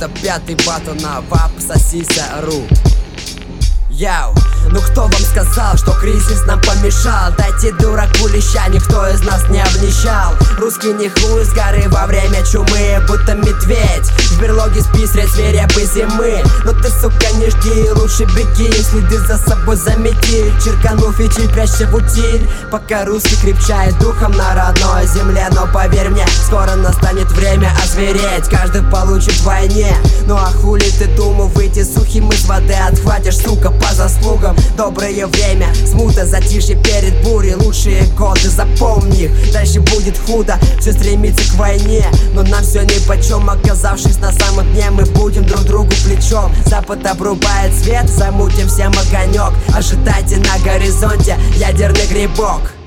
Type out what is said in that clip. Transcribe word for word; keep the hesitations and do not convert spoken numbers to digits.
Это пятый батл на вап сосися ру. Яу, ну кто вам сказал, что кризис нам помешал? Дайте дураку леща, никто из нас не обнищал. Русский не хуй с горы во время чумы, будто медведь в берлоге спи средь свирепой зимы. Но ты, сука, не жди, лучше беги, следы за собой замети, черканув фитиль, прячься в утиль, пока русский крепчает духом на родной земле. Но поверь мне, скоро настанет время озвереть, каждый получит в войне. Ну а хули ты думал выйти сухим из воды, отхватишь, сука, по заслугам. Доброе время, смута, затишье перед бурей, лучшие годы, запомни их. Дальше будет худо, все стремится к войне, но нам все нипочем. Оказавшись на самом дне, мы будем друг другу плечом. Запад обрубает свет, замутим всем огонек. Ожидайте на горизонте ядерный грибок.